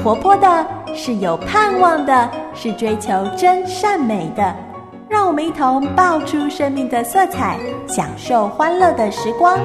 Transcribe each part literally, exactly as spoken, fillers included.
活泼的，是有盼望的，是追求真善美的。让我们一同爆出生命的色彩，享受欢乐的时光。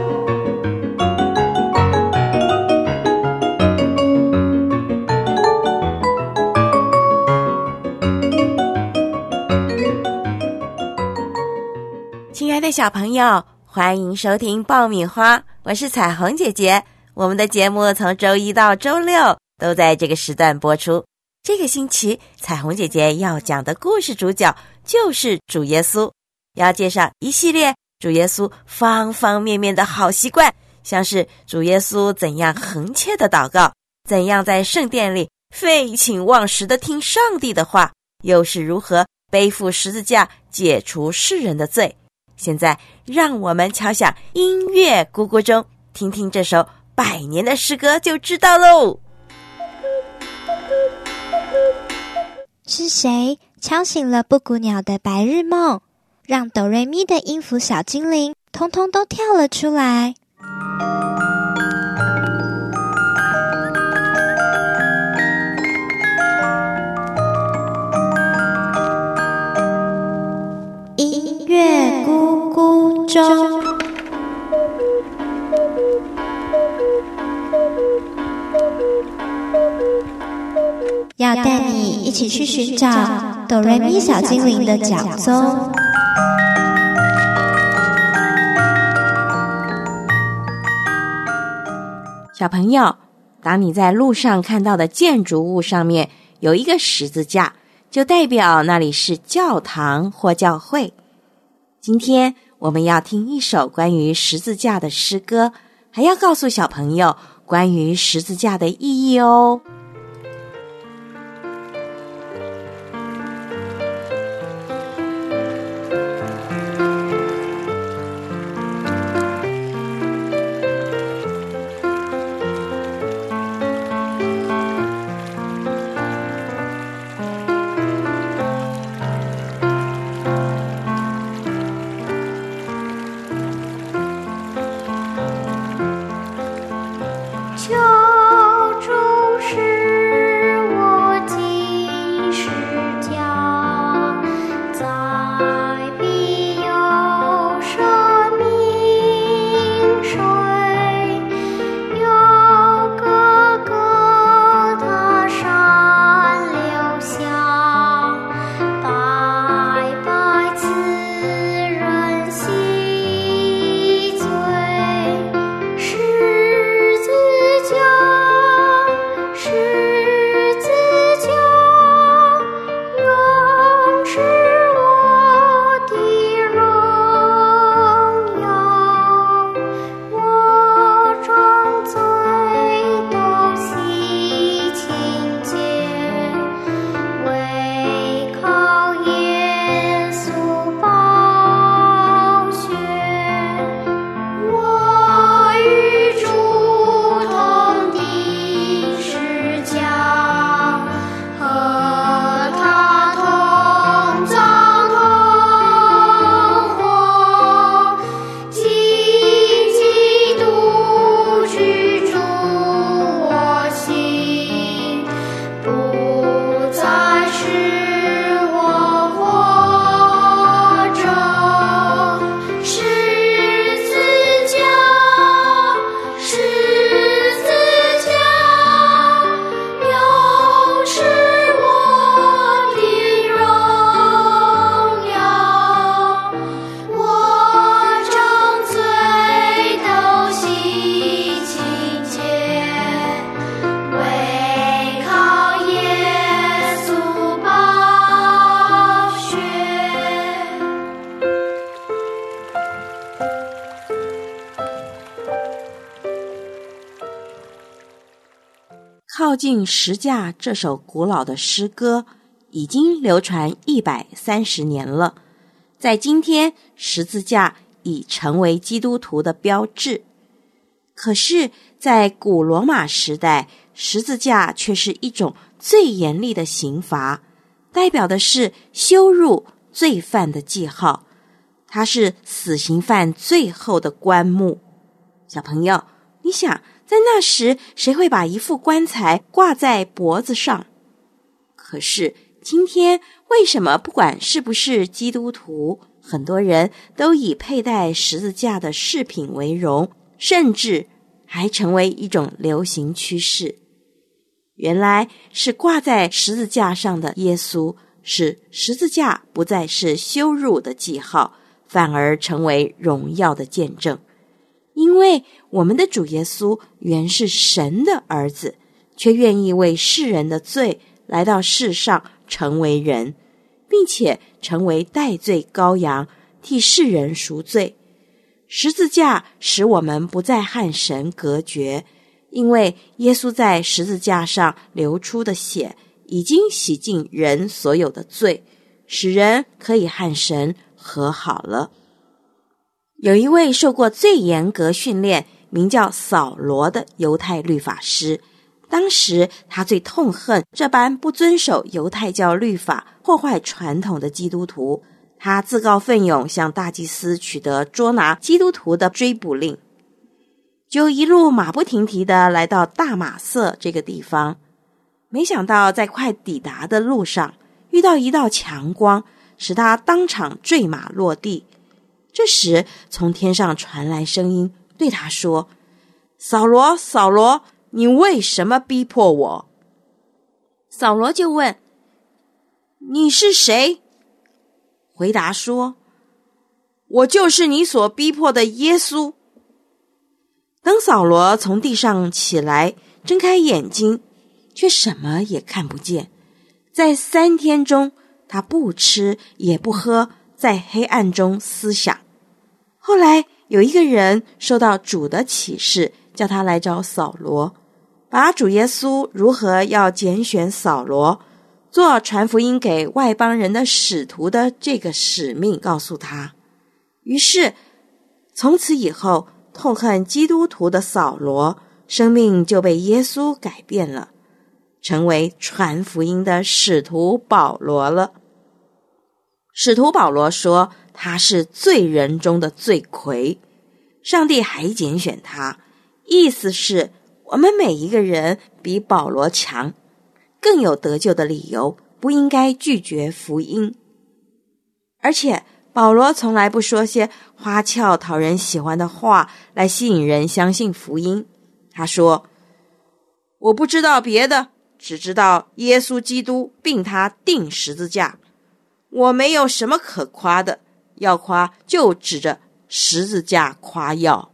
亲爱的小朋友，欢迎收听爆米花，我是彩虹姐姐。我们的节目从周一到周六都在这个时段播出。这个星期彩虹姐姐要讲的故事主角就是主耶稣，要介绍一系列主耶稣方方面面的好习惯，像是主耶稣怎样恒切的祷告，怎样在圣殿里废寝忘食的听上帝的话，又是如何背负十字架解除世人的罪。现在让我们敲响音乐咕咕钟，听听这首百年的诗歌就知道喽。 是谁敲醒了布谷鸟的白日梦，让哆瑞咪的音符小精灵通通都跳了出来？音乐咕咕钟，要带你一起去寻找哆瑞咪小精灵的脚踪。 小朋友，当你在路上看到的建筑物上面有一个十字架，就代表那里是教堂或教会。今天我们要听一首关于十字架的诗歌，还要告诉小朋友关于十字架的意义哦。靠近十架这首古老的诗歌已经流传一百三十年了，在今天十字架已成为基督徒的标志。可是在古罗马时代，十字架却是一种最严厉的刑罚，代表的是羞辱罪犯的记号，它是死刑犯最后的棺木。小朋友，你想在那时，谁会把一副棺材挂在脖子上？可是今天，为什么不管是不是基督徒，很多人都以佩戴十字架的饰品为荣，甚至还成为一种流行趋势？原来是挂在十字架上的耶稣，使十字架不再是羞辱的记号，反而成为荣耀的见证。因为我们的主耶稣原是神的儿子，却愿意为世人的罪来到世上成为人，并且成为代罪羔羊，替世人赎罪。十字架使我们不再和神隔绝，因为耶稣在十字架上流出的血已经洗净人所有的罪，使人可以和神和好了。有一位受过最严格训练，名叫扫罗的犹太律法师，当时他最痛恨这般不遵守犹太教律法、破坏传统的基督徒。他自告奋勇向大祭司取得捉拿基督徒的追捕令，就一路马不停蹄地来到大马色这个地方。没想到在快抵达的路上，遇到一道强光，使他当场坠马落地。这时从天上传来声音，对他说：扫罗，扫罗，你为什么逼迫我？扫罗就问：你是谁？回答说：我就是你所逼迫的耶稣。等扫罗从地上起来，睁开眼睛，却什么也看不见。在三天中，他不吃也不喝，在黑暗中思想。后来有一个人受到主的启示，叫他来找扫罗，把主耶稣如何要拣选扫罗做传福音给外邦人的使徒的这个使命告诉他。于是从此以后，痛恨基督徒的扫罗生命就被耶稣改变了，成为传福音的使徒保罗了。使徒保罗说他是罪人中的罪魁，上帝还拣选他，意思是我们每一个人比保罗强，更有得救的理由，不应该拒绝福音。而且保罗从来不说些花俏讨人喜欢的话来吸引人相信福音。他说：我不知道别的，只知道耶稣基督并他钉十字架。我没有什么可夸的，要夸就指着十字架夸耀。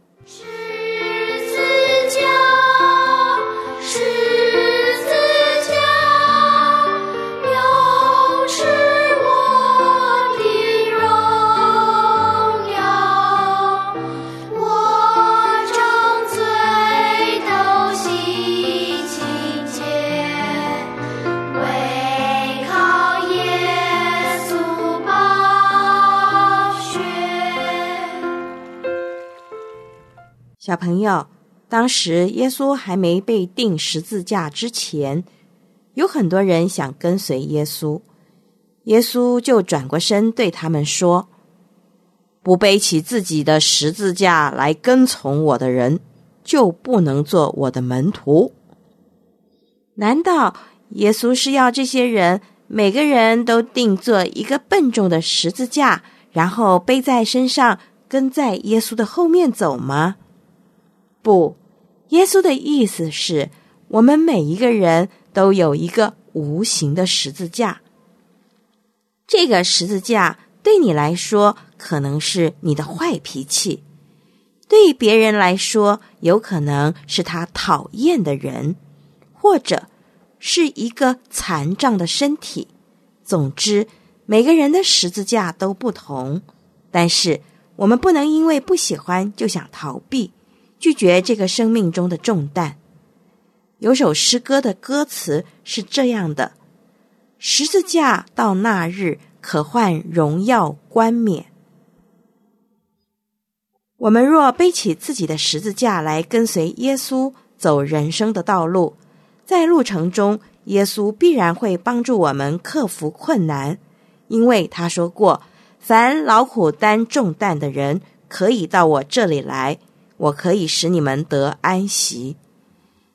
小朋友，当时耶稣还没被钉十字架之前，有很多人想跟随耶稣，耶稣就转过身对他们说：不背起自己的十字架来跟从我的人，就不能做我的门徒。难道耶稣是要这些人每个人都定做一个笨重的十字架，然后背在身上，跟在耶稣的后面走吗？不，耶稣的意思是，我们每一个人都有一个无形的十字架。这个十字架对你来说可能是你的坏脾气，对别人来说有可能是他讨厌的人，或者是一个残障的身体。总之，每个人的十字架都不同，但是我们不能因为不喜欢就想逃避，拒绝这个生命中的重担。有首诗歌的歌词是这样的：十字架到那日，可换荣耀冠冕。我们若背起自己的十字架来跟随耶稣走人生的道路，在路程中，耶稣必然会帮助我们克服困难，因为他说过：凡劳苦担重担的人，可以到我这里来，我可以使你们得安息。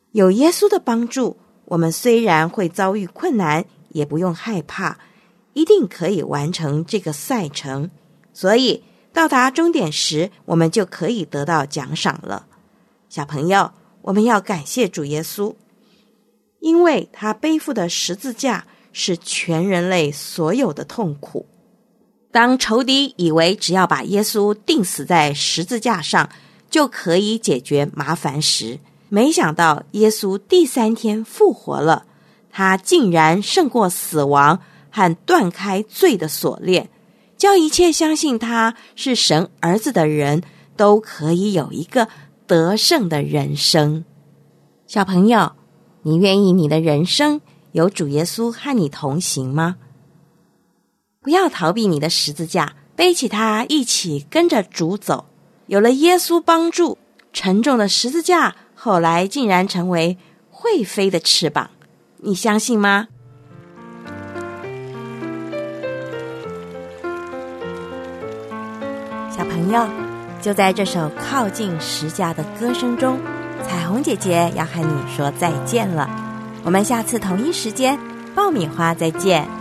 有耶稣的帮助，我们虽然会遭遇困难，也不用害怕，一定可以完成这个赛程。所以到达终点时，我们就可以得到奖赏了。小朋友，我们要感谢主耶稣，因为他背负的十字架是全人类所有的痛苦。当仇敌以为只要把耶稣钉死在十字架上就可以解决麻烦时，没想到耶稣第三天复活了，他竟然胜过死亡和断开罪的锁链，叫一切相信他是神儿子的人都可以有一个得胜的人生。小朋友，你愿意你的人生有主耶稣和你同行吗？不要逃避你的十字架，背起它一起跟着主走。有了耶稣帮助，沉重的十字架后来竟然成为会飞的翅膀，你相信吗？小朋友，就在这首靠近十架的歌声中，彩虹姐姐要和你说再见了。我们下次同一时间爆米花再见。